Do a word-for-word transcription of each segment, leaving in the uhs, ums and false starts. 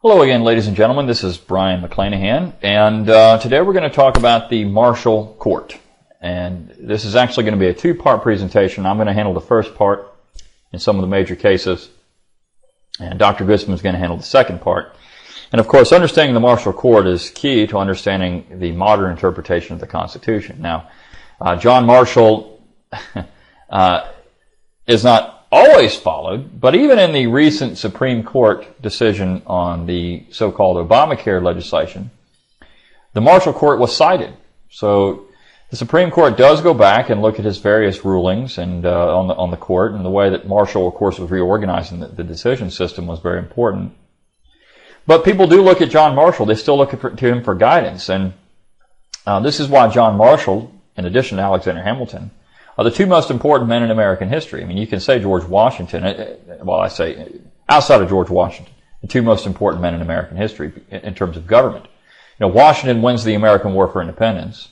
Hello again, ladies and gentlemen. This is Brian McClanahan, and uh, today we're going to talk about the Marshall Court. And this is actually going to be a two-part presentation. I'm going to handle the first part in some of the major cases, and Doctor Gutzman is going to handle the second part. And of course, understanding the Marshall Court is key to understanding the modern interpretation of the Constitution. Now, uh, John Marshall uh, is not always followed, but even in the recent Supreme Court decision on the so-called Obamacare legislation, the Marshall Court was cited. So the Supreme Court does go back and look at his various rulings and uh, on the on the court, and the way that Marshall, of course, was reorganizing the, the decision system was very important. But people do look at John Marshall. They still look at, to him for guidance, and uh, this is why John Marshall, in addition to Alexander Hamilton, are the two most important men in American history. I mean, you can say George Washington, well, I say outside of George Washington, the two most important men in American history in terms of government. You know, Washington wins the American War for Independence.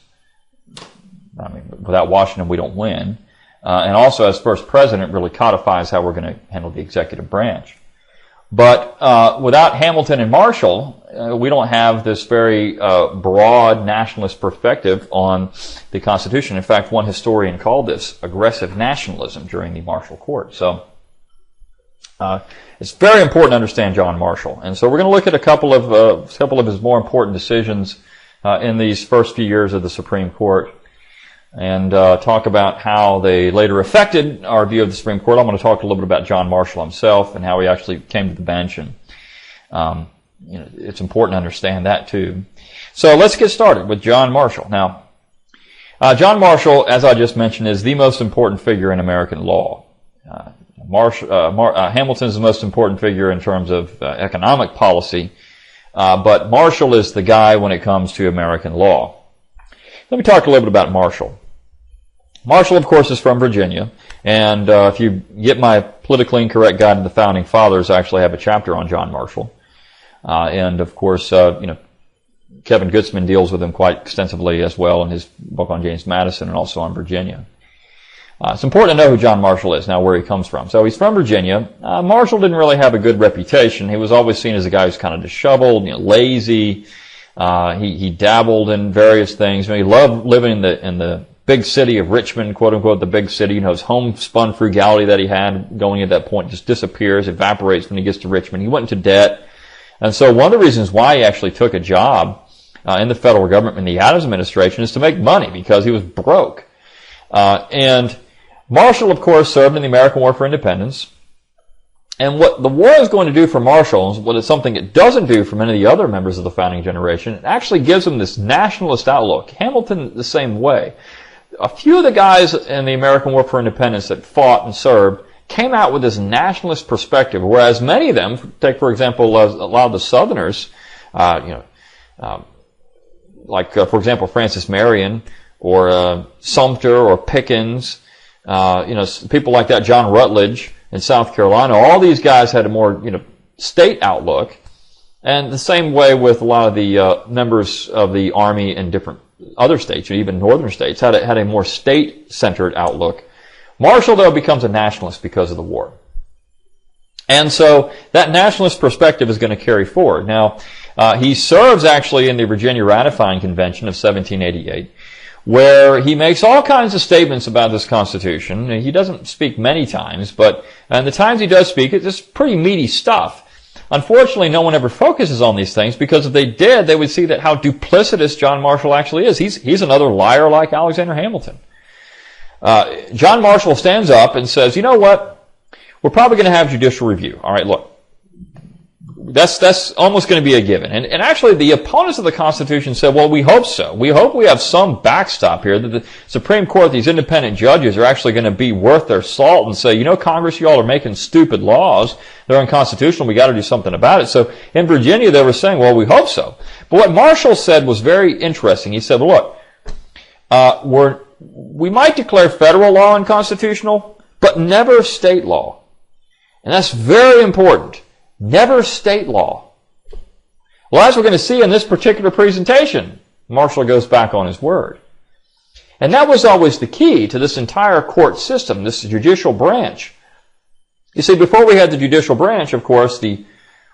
I mean, without Washington, we don't win. Uh, and also, as first president, really codifies how we're going to handle the executive branch. But uh, without Hamilton and Marshall, uh, we don't have this very uh, broad nationalist perspective on the Constitution. In fact, one historian called this aggressive nationalism during the Marshall Court. So uh, it's very important to understand John Marshall. And so we're going to look at a couple of uh, a couple of his more important decisions uh, in these first few years of the Supreme Court, and uh, talk about how they later affected our view of the Supreme Court. I'm going to talk a little bit about John Marshall himself and how he actually came to the bench, and um, you know, it's important to understand that too. So let's get started with John Marshall. Now, uh, John Marshall, as I just mentioned, is the most important figure in American law. Uh, Marsh, uh, Mar, uh, Hamilton is the most important figure in terms of uh, economic policy, uh, but Marshall is the guy when it comes to American law. Let me talk a little bit about Marshall. Marshall, of course, is from Virginia, and uh, if you get my politically incorrect guide to the Founding Fathers, I actually have a chapter on John Marshall. Uh, and, of course, uh, you know, Kevin Gutzman deals with him quite extensively as well in his book on James Madison and also on Virginia. Uh, it's important to know who John Marshall is, now where he comes from. So he's from Virginia. Uh, Marshall didn't really have a good reputation. He was always seen as a guy who's kind of disheveled, you know, lazy. Uh, he, he dabbled in various things. You know, he loved living in the, in the big city of Richmond, quote unquote, the big city. You know, his homespun frugality that he had going at that point just disappears, evaporates when he gets to Richmond. He went into debt. And so one of the reasons why he actually took a job uh, in the federal government in the Adams administration is to make money, because he was broke. Uh, and Marshall, of course, served in the American War for Independence. And what the war is going to do for Marshall, what is something it doesn't do for many of the other members of the founding generation, it actually gives them this nationalist outlook. Hamilton the same way. A few of the guys in the American War for Independence that fought and served came out with this nationalist perspective, whereas many of them, take for example a lot of the Southerners, uh, you know, um, like uh, for example Francis Marion or uh, Sumter or Pickens, uh, you know, people like that, John Rutledge in South Carolina, all these guys had a more, you know, state outlook. And the same way with a lot of the uh, members of the Army in different other states, or even northern states, had a, had a more state-centered outlook. Marshall, though, becomes a nationalist because of the war. And so that nationalist perspective is going to carry forward. Now, uh, he serves actually in the Virginia Ratifying Convention of seventeen eighty-eight, where he makes all kinds of statements about this Constitution. He doesn't speak many times, but and the times he does speak, it's just pretty meaty stuff. Unfortunately, no one ever focuses on these things, because if they did, they would see that how duplicitous John Marshall actually is. He's, he's another liar like Alexander Hamilton. Uh, John Marshall stands up and says, you know what? We're probably going to have judicial review. All right, look. That's, that's almost going to be a given. And, and actually, the opponents of the Constitution said, well, we hope so. We hope we have some backstop here, that the Supreme Court, these independent judges, are actually going to be worth their salt and say, you know, Congress, you all are making stupid laws. They're unconstitutional. We got to do something about it. So in Virginia, they were saying, well, we hope so. But what Marshall said was very interesting. He said, well, look, uh, we're, we might declare federal law unconstitutional, but never state law. And that's very important. Never state law. Well, as we're going to see in this particular presentation, Marshall goes back on his word. And that was always the key to this entire court system, this judicial branch. You see, before we had the judicial branch, of course, the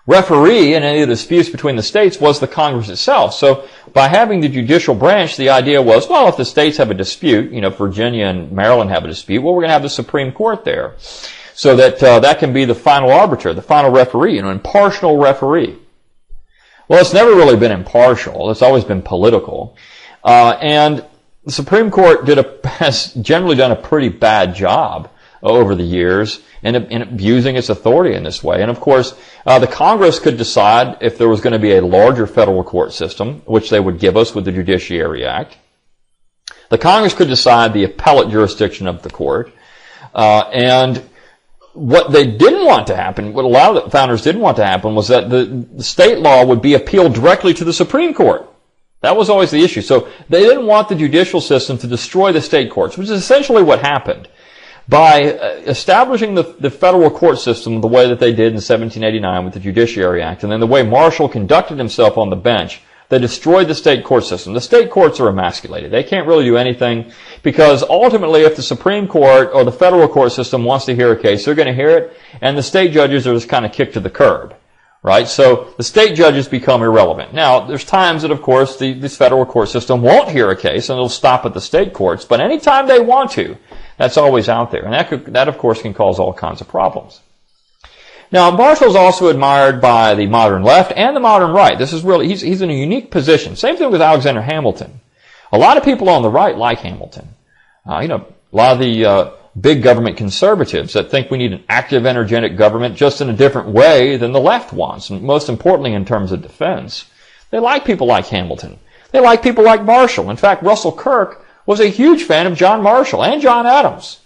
referee in any of the disputes between the states was the Congress itself. So by having the judicial branch, the idea was, well, if the states have a dispute, you know, Virginia and Maryland have a dispute, well, we're going to have the Supreme Court there. So that uh, that can be the final arbiter, the final referee, you know, impartial referee. Well, it's never really been impartial. It's always been political. Uh, and the Supreme Court did a, has generally done a pretty bad job over the years in, in abusing its authority in this way. And of course, uh, the Congress could decide if there was going to be a larger federal court system, which they would give us with the Judiciary Act. The Congress could decide the appellate jurisdiction of the court. Uh, and what they didn't want to happen, what a lot of the founders didn't want to happen, was that the, the state law would be appealed directly to the Supreme Court. That was always the issue. So they didn't want the judicial system to destroy the state courts, which is essentially what happened. By establishing the, the federal court system the way that they did in seventeen eighty-nine with the Judiciary Act, and then the way Marshall conducted himself on the bench, they destroyed the state court system. The state courts are emasculated. They can't really do anything because ultimately if the Supreme Court or the federal court system wants to hear a case, they're going to hear it, and the state judges are just kind of kicked to the curb. Right? So the state judges become irrelevant. Now, there's times that, of course, the, this federal court system won't hear a case and it'll stop at the state courts, but anytime they want to, that's always out there. And that, could, that, of course, can cause all kinds of problems. Now, Marshall's also admired by the modern left and the modern right. This is really, he's, he's in a unique position. Same thing with Alexander Hamilton. A lot of people on the right like Hamilton. Uh, you know, a lot of the uh, big government conservatives that think we need an active, energetic government just in a different way than the left wants, and most importantly in terms of defense. They like people like Hamilton. They like people like Marshall. In fact, Russell Kirk was a huge fan of John Marshall and John Adams.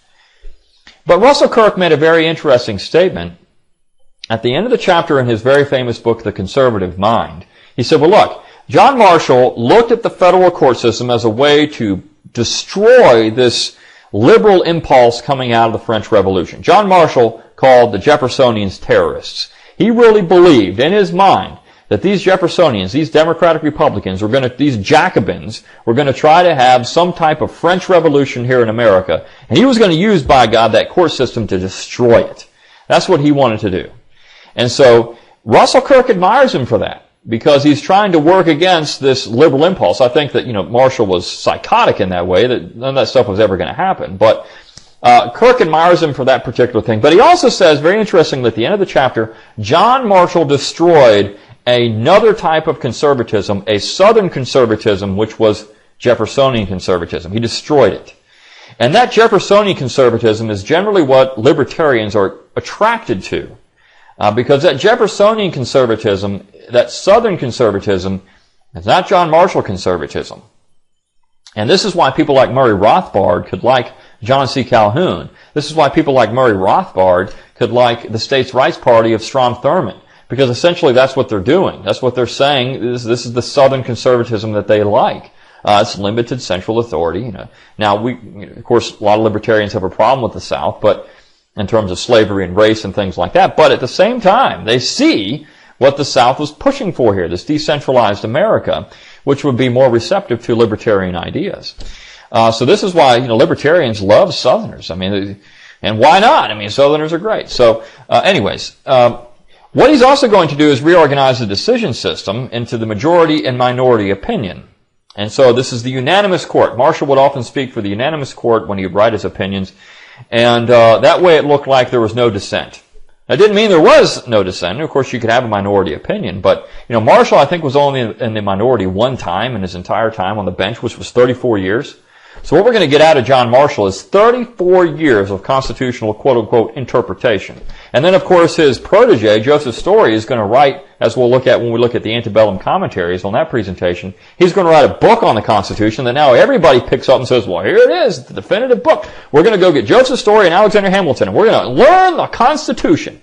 But Russell Kirk made a very interesting statement at the end of the chapter in his very famous book, The Conservative Mind. He said, well, look, John Marshall looked at the federal court system as a way to destroy this liberal impulse coming out of the French Revolution. John Marshall called the Jeffersonians terrorists. He really believed in his mind that these Jeffersonians, these Democratic Republicans, were going to, these Jacobins, were going to try to have some type of French Revolution here in America, and he was going to use, by God, that court system to destroy it. That's what he wanted to do. And so Russell Kirk admires him for that, because he's trying to work against this liberal impulse. I think that, you know, Marshall was psychotic in that way, that none of that stuff was ever going to happen. But uh, Kirk admires him for that particular thing. But he also says, very interestingly, at the end of the chapter, John Marshall destroyed another type of conservatism, a Southern conservatism, which was Jeffersonian conservatism. He destroyed it. And that Jeffersonian conservatism is generally what libertarians are attracted to. Uh, because that Jeffersonian conservatism, that Southern conservatism, is not John Marshall conservatism. And this is why people like Murray Rothbard could like John C. Calhoun. This is why people like Murray Rothbard could like the States' Rights Party of Strom Thurmond. Because essentially that's what they're doing. That's what they're saying. This, this is the Southern conservatism that they like. Uh, it's limited central authority. You know. Now, we, you know, of course, a lot of libertarians have a problem with the South, but in terms of slavery and race and things like that. But at the same time, they see what the South was pushing for here, this decentralized America, which would be more receptive to libertarian ideas. Uh, so this is why, you know, libertarians love Southerners. I mean, and why not? I mean, Southerners are great. So, uh, anyways, um, what he's also going to do is reorganize the decision system into the majority and minority opinion. And so this is the unanimous court. Marshall would often speak for the unanimous court when he would write his opinions. And uh, that way it looked like there was no dissent. That didn't mean there was no dissent. Of course, you could have a minority opinion. But, you know, Marshall, I think, was only in the minority one time in his entire time on the bench, which was thirty-four years. So what we're going to get out of John Marshall is thirty-four years of constitutional quote-unquote interpretation. And then, of course, his protege, Joseph Story, is going to write, as we'll look at when we look at the antebellum commentaries on that presentation, he's going to write a book on the Constitution that now everybody picks up and says, well, here it is, the definitive book. We're going to go get Joseph Story and Alexander Hamilton, and we're going to learn the Constitution.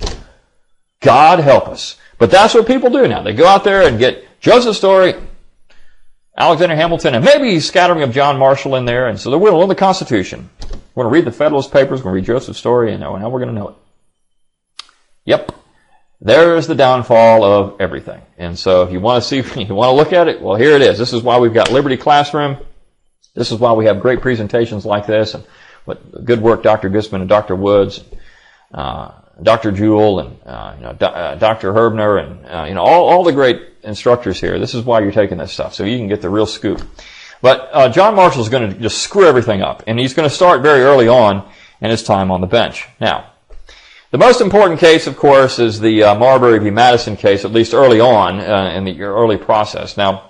God help us. But that's what people do now. They go out there and get Joseph Story, Alexander Hamilton, and maybe a scattering of John Marshall in there, and so they're going to learn the Constitution. We're going to read the Federalist Papers, we're going to read Joseph Story, and now we're going to know it. Yep. There's the downfall of everything. And so if you want to see, you want to look at it, well, here it is. This is why we've got Liberty Classroom. This is why we have great presentations like this, and what good work Doctor Guzman and Doctor Woods, uh, Doctor Jewell and uh, you know Do- uh, Doctor Herbner and uh, you know all, all the great instructors here. This is why you're taking this stuff, so you can get the real scoop. But uh, John Marshall is going to just screw everything up, and he's going to start very early on in his time on the bench. Now, the most important case, of course, is the uh, Marbury v. Madison case, at least early on uh, in the early process. Now,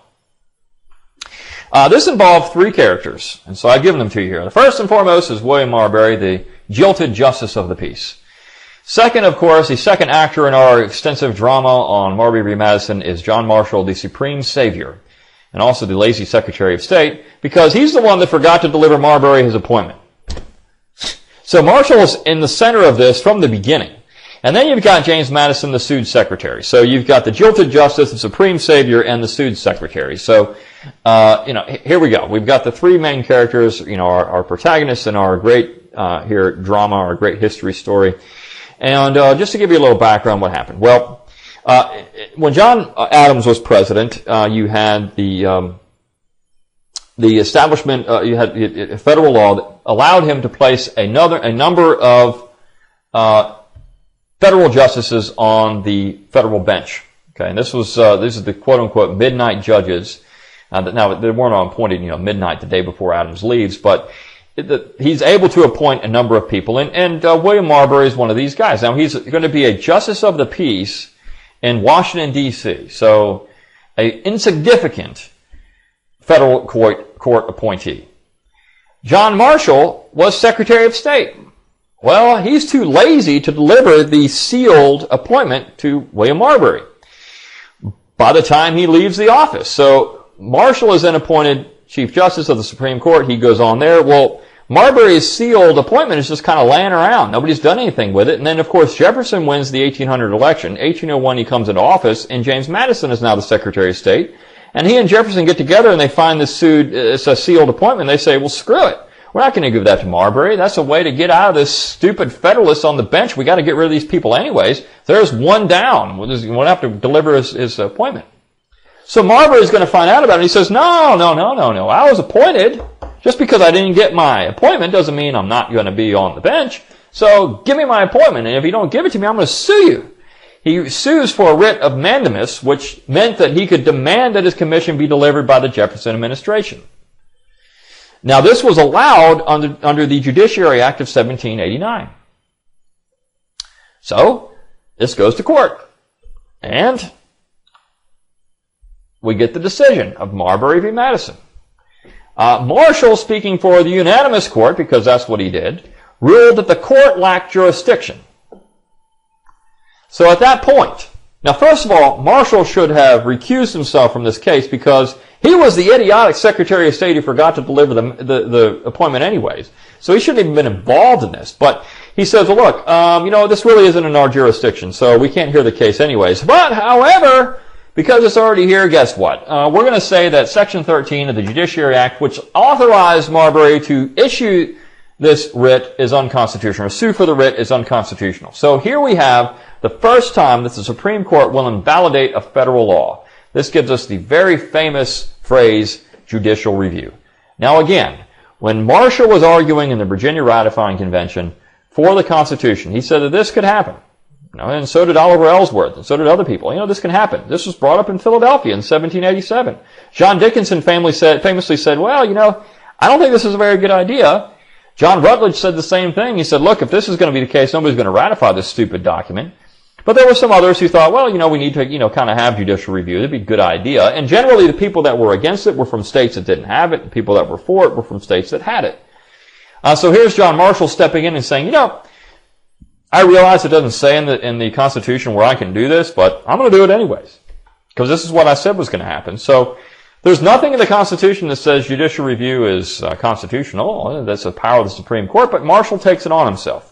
uh, this involved three characters, and so I've given them to you here. The first and foremost is William Marbury, the jilted justice of the peace. Second, of course, the second actor in our extensive drama on Marbury v. Madison is John Marshall, the supreme savior, and also the lazy Secretary of State, because he's the one that forgot to deliver Marbury his appointment. So Marshall is in the center of this from the beginning. And then you've got James Madison, the sued secretary. So you've got the jilted justice, the supreme savior, and the sued secretary. So, uh, you know, here we go. We've got the three main characters, you know, our, our protagonists in our great, uh, here, drama, our great history story. And, uh, just to give you a little background what happened. Well, uh, when John Adams was president, uh, you had the, um, the establishment, uh, you had a federal law that allowed him to place another, a number of, uh, federal justices on the federal bench. Okay, and this was, uh, this is the quote unquote midnight judges. Uh, that, now, they weren't appointed, you know, midnight the day before Adams leaves, but it, the, he's able to appoint a number of people, and, and uh, William Marbury is one of these guys. Now, he's going to be a justice of the peace in Washington, D C, so a insignificant federal court, court appointee. John Marshall was Secretary of State. Well, he's too lazy to deliver the sealed appointment to William Marbury by the time he leaves the office. So Marshall is then appointed Chief Justice of the Supreme Court. He goes on there. Well, Marbury's sealed appointment is just kind of laying around. Nobody's done anything with it. And then, of course, Jefferson wins the eighteen hundred election. eighteen oh one, he comes into office, and James Madison is now the Secretary of State. And he and Jefferson get together, and they find this sued, it's a sealed appointment. They say, well, screw it. We're not going to give that to Marbury. That's a way to get out of this stupid Federalist on the bench. We got to get rid of these people anyways. There's one down. We'll have to deliver his, his appointment. So Marbury's going to find out about it. He says, no, no, no, no, no. I was appointed. Just because I didn't get my appointment doesn't mean I'm not going to be on the bench. So give me my appointment. And if you don't give it to me, I'm going to sue you. He sues for a writ of mandamus, which meant that he could demand that his commission be delivered by the Jefferson administration. Now, this was allowed under, under the Judiciary Act of seventeen eighty-nine. So, this goes to court. And we get the decision of Marbury v. Madison. Uh, Marshall, speaking for the unanimous court, because that's what he did, ruled that the court lacked jurisdiction. So at that point, now first of all, Marshall should have recused himself from this case because he was the idiotic Secretary of State who forgot to deliver the, the, the appointment anyways. So he shouldn't even been involved in this. But he says, well, look, um, you know, this really isn't in our jurisdiction, so we can't hear the case anyways. But, however, because it's already here, guess what? Uh, we're going to say that Section thirteen of the Judiciary Act, which authorized Marbury to issue this writ, is unconstitutional. A sue for the writ is unconstitutional. So here we have the first time that the Supreme Court will invalidate a federal law. This gives us the very famous phrase, judicial review. Now again, when Marshall was arguing in the Virginia Ratifying Convention for the Constitution, he said that this could happen. You know, and so did Oliver Ellsworth, and so did other people. You know, this can happen. This was brought up in Philadelphia in seventeen eighty-seven. John Dickinson famously said, famously said, well, you know, I don't think this is a very good idea. John Rutledge said the same thing. He said, look, if this is going to be the case, nobody's going to ratify this stupid document. But there were some others who thought, well, you know, we need to, you know, kind of have judicial review. It'd be a good idea. And generally, the people that were against it were from states that didn't have it. The people that were for it were from states that had it. Uh, so here's John Marshall stepping in and saying, you know, I realize it doesn't say in the, in the Constitution where I can do this, but I'm going to do it anyways. Because this is what I said was going to happen. So there's nothing in the Constitution that says judicial review is uh, constitutional. That's a power of the Supreme Court, but Marshall takes it on himself.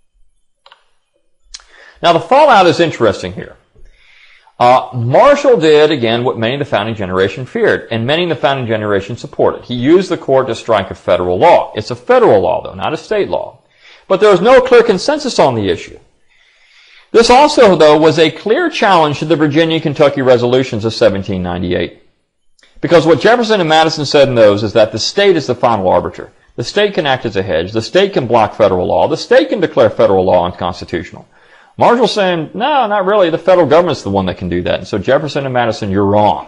Now, the fallout is interesting here. Uh, Marshall did, again, what many of the founding generation feared, and many in the founding generation supported. He used the court to strike a federal law. It's a federal law, though, not a state law. But there was no clear consensus on the issue. This also, though, was a clear challenge to the Virginia-Kentucky resolutions of seventeen ninety-eight. Because what Jefferson and Madison said in those is that the state is the final arbiter. The state can act as a hedge. The state can block federal law. The state can declare federal law unconstitutional. Marshall's saying, no, not really. The federal government's the one that can do that. And so Jefferson and Madison, you're wrong.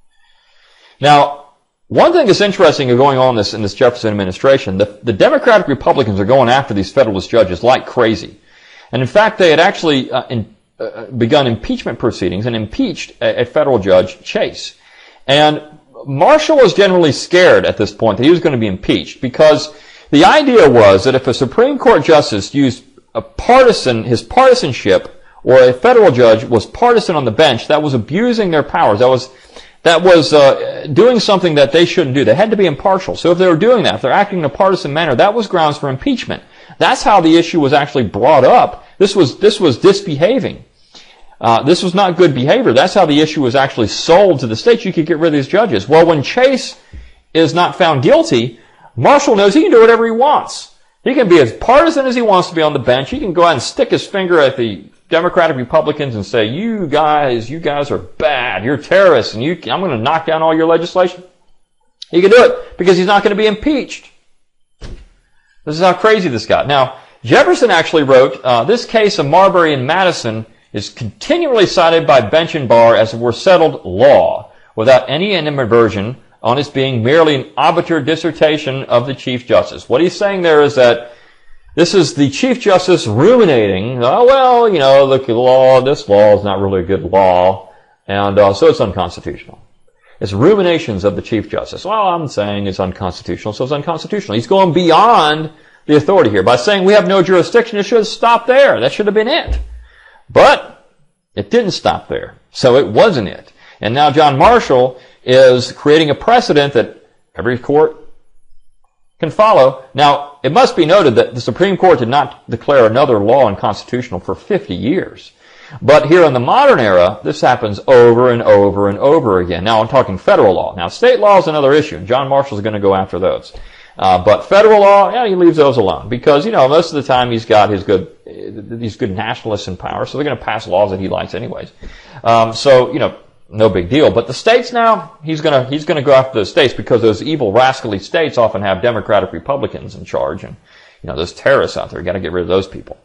Now, one thing that's interesting going on in this, in this Jefferson administration, the, the Democratic Republicans are going after these Federalist judges like crazy. And in fact, they had actually uh, in, uh, begun impeachment proceedings and impeached a, a federal judge, Chase. And Marshall was generally scared at this point that he was going to be impeached because the idea was that if a Supreme Court justice used a partisan, his partisanship, or a federal judge was partisan on the bench, that was abusing their powers. That was that was uh, doing something that they shouldn't do. They had to be impartial. So if they were doing that, if they're acting in a partisan manner, that was grounds for impeachment. That's how the issue was actually brought up. This was this was disbehaving. Uh, this was not good behavior. That's how the issue was actually sold to the states. You could get rid of these judges. Well, when Chase is not found guilty, Marshall knows he can do whatever he wants. He can be as partisan as he wants to be on the bench. He can go out and stick his finger at the Democratic Republicans and say, you guys, you guys are bad. You're terrorists, and you, I'm going to knock down all your legislation. He can do it because he's not going to be impeached. This is how crazy this got. Now, Jefferson actually wrote, uh, this case of Marbury and Madison is continually cited by bench and bar as if were settled law, without any animadversion on its being merely an obiter dissertation of the Chief Justice. What he's saying there is that this is the Chief Justice ruminating, oh, well, you know, look, the law, this law is not really a good law, and uh, so it's unconstitutional. It's ruminations of the Chief Justice. Well, I'm saying it's unconstitutional, so it's unconstitutional. He's going beyond the authority here. By saying we have no jurisdiction, it should have stopped there. That should have been it. But it didn't stop there, so it wasn't it. And now John Marshall is creating a precedent that every court can follow. Now, it must be noted that the Supreme Court did not declare another law unconstitutional for fifty years. But here in the modern era, this happens over and over and over again. Now, I'm talking federal law. Now, state law is another issue. John Marshall's going to go after those. Uh, but federal law, yeah, he leaves those alone because, you know, most of the time he's got his good, these good nationalists in power, so they're going to pass laws that he likes anyways. Um, so, you know, no big deal. But the states now, he's going to, he's going to go after those states because those evil, rascally states often have Democratic Republicans in charge, and, you know, those terrorists out there, you got to get rid of those people.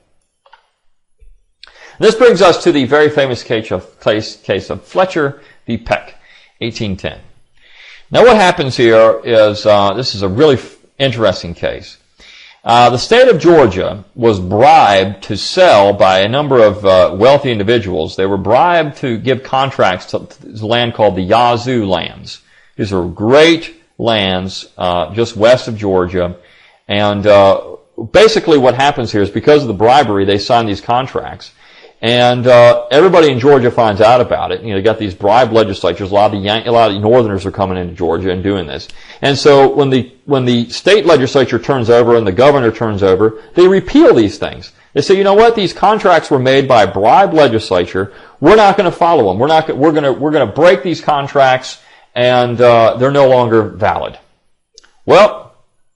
This brings us to the very famous case of, case, case of Fletcher v. Peck, eighteen ten. Now what happens here is, uh, this is a really f- interesting case. Uh, the state of Georgia was bribed to sell by a number of uh, wealthy individuals. They were bribed to give contracts to land called the Yazoo lands. These are great lands uh, just west of Georgia. And uh, basically what happens here is because of the bribery, they sign these contracts. And uh, everybody in Georgia finds out about it. You know, you got these bribe legislatures. A lot of the Yan- a lot of the Northerners are coming into Georgia and doing this. And so when the when the state legislature turns over and the governor turns over, they repeal these things. They say, you know what? These contracts were made by a bribe legislature. We're not going to follow them. We're not. We're going to we're going to break these contracts, and uh, they're no longer valid. Well,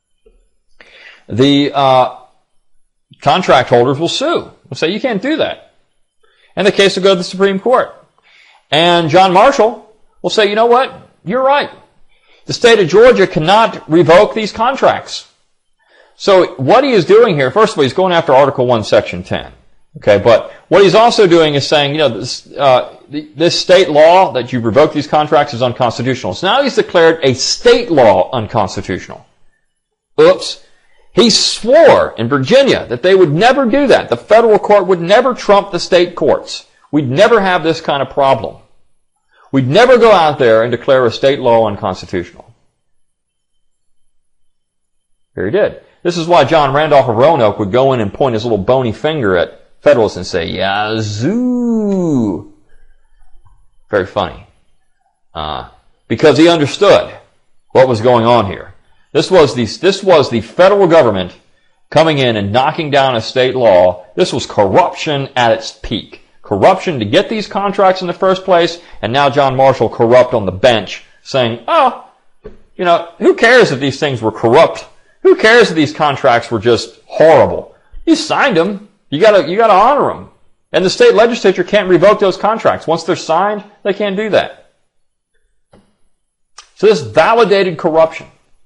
the uh, contract holders will sue. They'll say you can't do that. And the case will go to the Supreme Court. And John Marshall will say, you know what? You're right. The state of Georgia cannot revoke these contracts. So what he is doing here, first of all, he's going after Article one, Section ten. Okay, but what he's also doing is saying, you know, this, uh, this state law that you revoke these contracts is unconstitutional. So now he's declared a state law unconstitutional. Oops. He swore in Virginia that they would never do that. The federal court would never trump the state courts. We'd never have this kind of problem. We'd never go out there and declare a state law unconstitutional. Here he did. This is why John Randolph of Roanoke would go in and point his little bony finger at Federalists and say, Yazoo. Very funny. Uh, because he understood what was going on here. This was the, this was the federal government coming in and knocking down a state law. This was corruption at its peak. Corruption to get these contracts in the first place, and now John Marshall corrupt on the bench saying, oh, you know, who cares if these things were corrupt? Who cares if these contracts were just horrible? You signed them. You gotta, you gotta honor them. And the state legislature can't revoke those contracts. Once they're signed, they can't do that. So this validated corruption.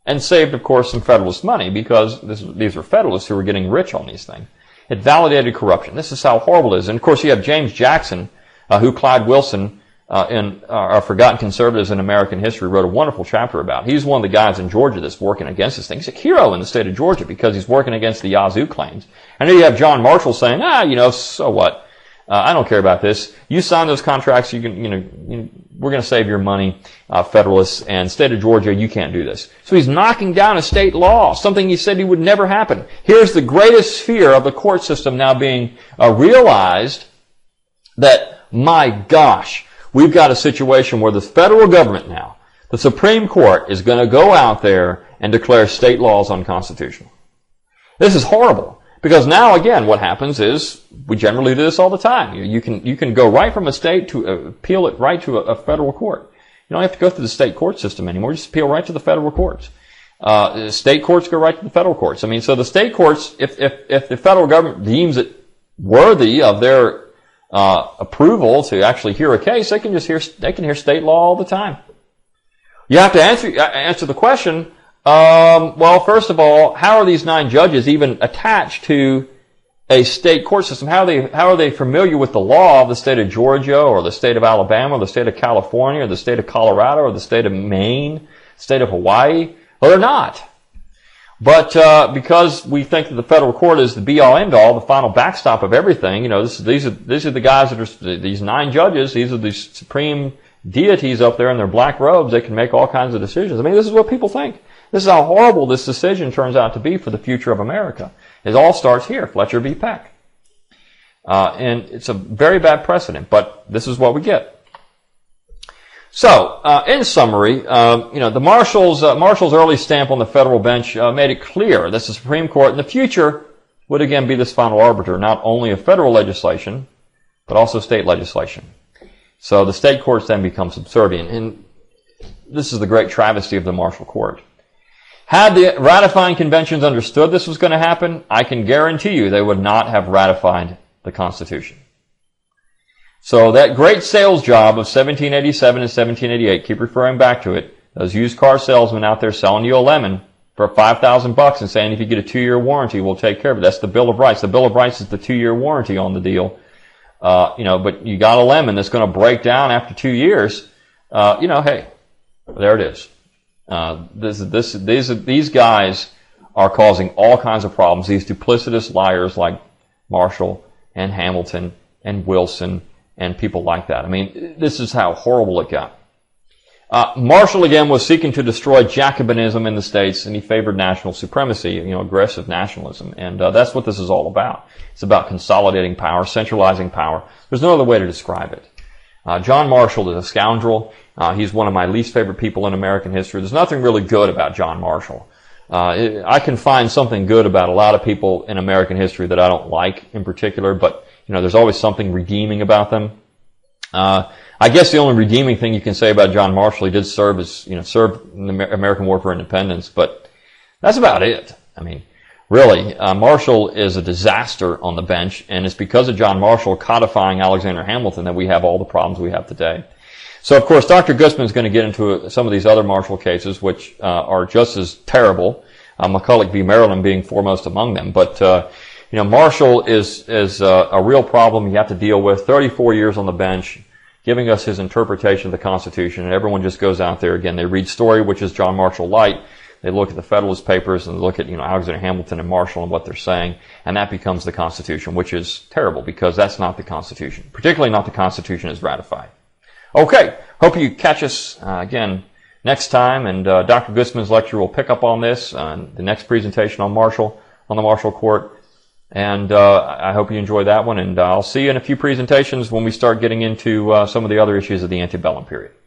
and saved, of course, some Federalist money because this, these were Federalists who were getting rich on these things. It validated corruption. This is how horrible it is. And, of course, you have James Jackson, uh, who Clyde Wilson uh, in uh, Our Forgotten Conservatives in American History wrote a wonderful chapter about. He's one of the guys in Georgia that's working against this thing. He's a hero in the state of Georgia because he's working against the Yazoo claims. And then you have John Marshall saying, ah, you know, so what? Uh, I don't care about this. You sign those contracts, you can, you know, you, we're going to save your money, uh, Federalists, and state of Georgia, you can't do this. So he's knocking down a state law, something he said he would never happen. Here's the greatest fear of the court system now being uh, realized that, my gosh, we've got a situation where the federal government now, the Supreme Court, is going to go out there and declare state laws unconstitutional. This is horrible. Because now, again, what happens is, we generally do this all the time. You, you can you can go right from a state to uh, appeal it right to a, a federal court. You don't have to go through the state court system anymore. Just appeal right to the federal courts. Uh, state courts go right to the federal courts. I mean, so the state courts, if if, if the federal government deems it worthy of their uh, approval to actually hear a case, they can just hear they can hear state law all the time. You have to answer answer the question. Um, well, first of all, how are these nine judges even attached to a state court system? How are they, how are they familiar with the law of the state of Georgia or the state of Alabama or the state of California or the state of Colorado or the state of Maine, state of Hawaii? Well, they're not. But, uh, because we think that the federal court is the be-all, end-all, the final backstop of everything, you know, this, these are, these are the guys that are, these nine judges, these are the supreme deities up there in their black robes. They can make all kinds of decisions. I mean, this is what people think. This is how horrible this decision turns out to be for the future of America. It all starts here, Fletcher v. Peck. Uh, and it's a very bad precedent, but this is what we get. So, uh, in summary, uh, you know, the Marshall's, uh, Marshall's early stamp on the federal bench uh, made it clear that the Supreme Court in the future would again be this final arbiter, not only of federal legislation, but also state legislation. So the state courts then become subservient. And this is the great travesty of the Marshall Court. Had the ratifying conventions understood this was going to happen, I can guarantee you they would not have ratified the Constitution. So that great sales job of seventeen eighty-seven and seventeen eighty-eight, keep referring back to it, those used car salesmen out there selling you a lemon for five thousand bucks and saying if you get a two-year warranty, we'll take care of it. That's the Bill of Rights. The Bill of Rights is the two-year warranty on the deal. Uh, you know, but you got a lemon that's going to break down after two years. Uh, you know, hey, there it is. Uh, this, this, these, these guys are causing all kinds of problems. These duplicitous liars like Marshall and Hamilton and Wilson and people like that. I mean, this is how horrible it got. Uh, Marshall, again, was seeking to destroy Jacobinism in the states, and he favored national supremacy, you know, aggressive nationalism. And uh, that's what this is all about. It's about consolidating power, centralizing power. There's no other way to describe it. Uh, John Marshall is a scoundrel. Uh, he's one of my least favorite people in American history. There's nothing really good about John Marshall. Uh, it, I can find something good about a lot of people in American history that I don't like in particular, but, you know, there's always something redeeming about them. Uh, I guess the only redeeming thing you can say about John Marshall, he did serve as, you know, serve in the American War for Independence, but that's about it. I mean, really, uh, Marshall is a disaster on the bench, and it's because of John Marshall codifying Alexander Hamilton that we have all the problems we have today. So, of course, Doctor Gusman is going to get into some of these other Marshall cases, which uh, are just as terrible, uh, McCulloch v. Maryland being foremost among them. But, uh, you know, Marshall is, is uh, a real problem you have to deal with. thirty-four years on the bench, giving us his interpretation of the Constitution, and everyone just goes out there. Again, they read Story, which is John Marshall light. They look at the Federalist Papers and look at, you know, Alexander Hamilton and Marshall and what they're saying, and that becomes the Constitution, which is terrible because that's not the Constitution, particularly not the Constitution as ratified. Okay, hope you catch us uh, again next time, and uh, Doctor Gusman's lecture will pick up on this, uh, the next presentation on Marshall, on the Marshall Court, and uh, I hope you enjoy that one, and uh, I'll see you in a few presentations when we start getting into uh, some of the other issues of the antebellum period.